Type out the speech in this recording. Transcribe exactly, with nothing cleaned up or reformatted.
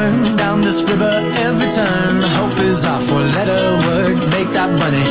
burn down this river every turn. Hope is our four-letter word. Make that money,